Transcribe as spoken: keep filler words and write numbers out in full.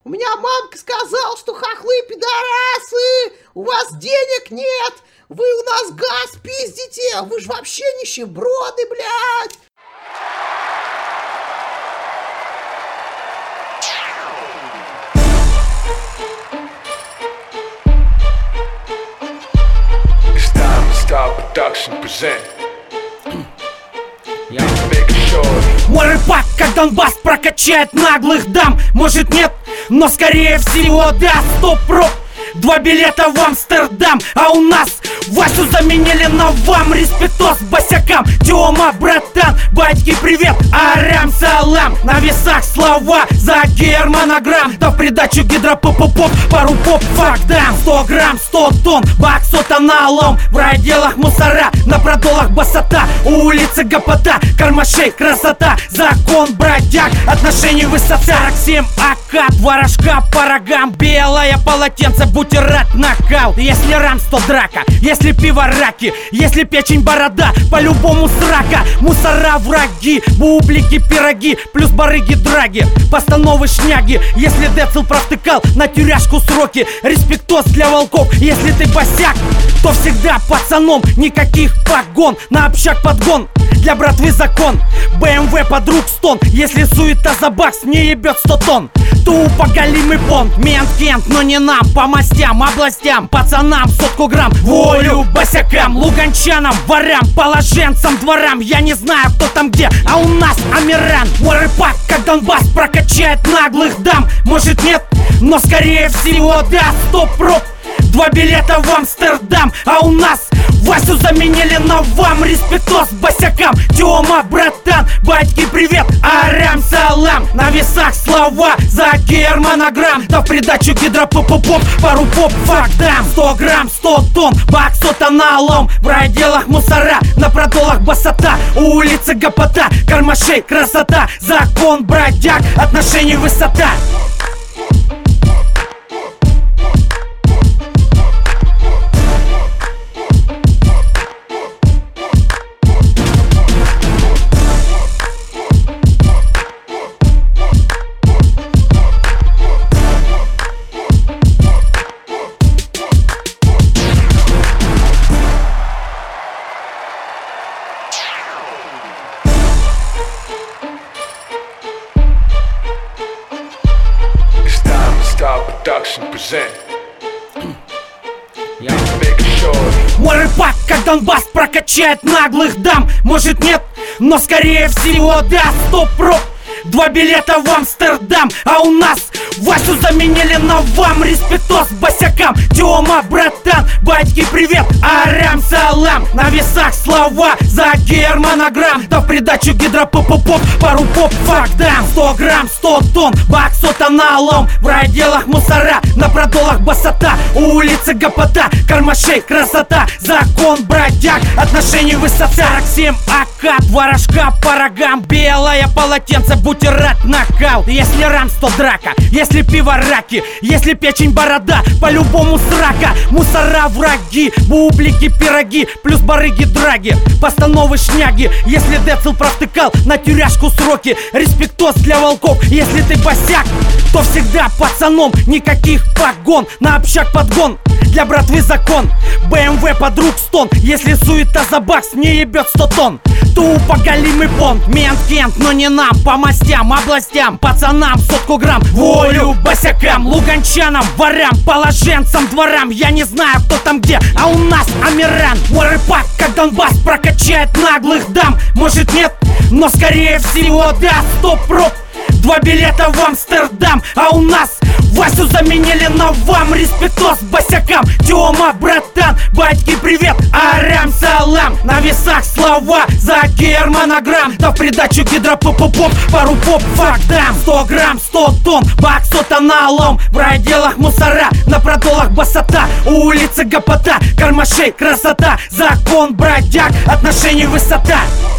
У меня мамка сказала, что хохлы пидорасы, у вас денег нет, вы у нас газ пиздите, вы же вообще нищеброды, блядь. Production present. Мой рэпак, как Донбасс, прокачает наглых дам. Может нет, но скорее всего да. Стоп, проб, два билета в Амстердам. А у нас Васю заменили на вам. Респектос босякам, Тёма, братан, батьки, привет, арам, салам. На весах слова за германограмм. Да в придачу гидропоп-поп, пару поп, факдам. Сто грамм, сто тонн, баксота налом. В райделах мусора, на продолах басота. Улицы гопота, кармашей красота. Закон бродяг, отношений высота. Сорок семь АК, два рожка по рогам. Белое полотенце, бутерат, нокаут. Если рамс, то драка, если пиво раки, если печень борода, по-любому срака. Мусора враги, бублики, пироги, плюс барыги, драги, постановы шняги. Если децл провтыкал, на тюряшку сроки. Респектос для волков, если ты босяк, то всегда пацаном, никаких погон. На общак подгон, для братвы закон. БМВ под рук стон, если суета за бакс, мне ебет сто тонн. Тупо галимый понт, мент кент, но не нам. По мастям, областям, пацанам сотку грамм. Волю босякам, луганчанам, ворам, положенцам, дворам. Я не знаю, кто там где, а у нас Амиран. Мой рэпак, как Донбасс, прокачает наглых дам. Может нет, но скорее всего да. Стоп, проб, два билета в Амстердам. А у нас Васю заменили на вам. Респектос босякам, Тёма, братан, батьки, привет, арам, салам. На весах слова за германограмм. Да в придачу гидропоп-поп, пару поп, факдам. Сто грамм, сто тонн, баксота налом. В райделах мусора, на продолах басота. Улицы гопота, кармашей красота. Закон бродяг, отношений высота. Production present. Мой рэпак, как Донбасс, прокачает наглых дам. Может нет, но скорее всего да. Стоп, проб, два билета в Амстердам. А у нас Васю заменили на вам. Респектос босякам, Тёма, братан, батьки, привет, арам, салам. На весах слова за германограмм. Да в придачу гидропоп-поп, пару поп, факдам. Сто грамм, сто тонн, баксота налом. В райделах мусора, на продолах басота. Улицы гопота, кармашей красота. Закон бродяг, отношений высота. Сорок семь АК, два рожка по рогам. Белое полотенце, бутерат, нокаут. Если рамс, то драка, если пиво раки, если печень борода, по-любому срака. Мусора враги, бублики, пироги, плюс барыги, драги, постановы шняги. Если децл провтыкал, на тюряшку сроки. Респектос для волков, если ты босяк, то всегда пацаном, никаких погон. На общак подгон, для братвы закон. БМВ под рук стон, если суета за бакс, мне ебет сто тонн. Тупо галимый понт, мент кент, но не нам. По мастям, областям, пацанам сотку грамм. Волю босякам, луганчанам, ворам, положенцам, дворам. Я не знаю, кто там где, а у нас Амиран. Мой рэпак, как Донбасс, прокачает наглых дам. Может нет, но скорее всего да. Стоп, проб, два билета в Амстердам. А у нас Васю заменили на вам. Респектос босякам, Тёма, братан, батьки, привет, арам, салам. На весах слова за германограмм. Да в придачу гидропоп-поп, пару поп, факдам. Сто грамм, сто тонн, баксота налом. В райделах мусора, на продолах басота. Улицы гопота, кармашей красота. Закон бродяг, отношений высота.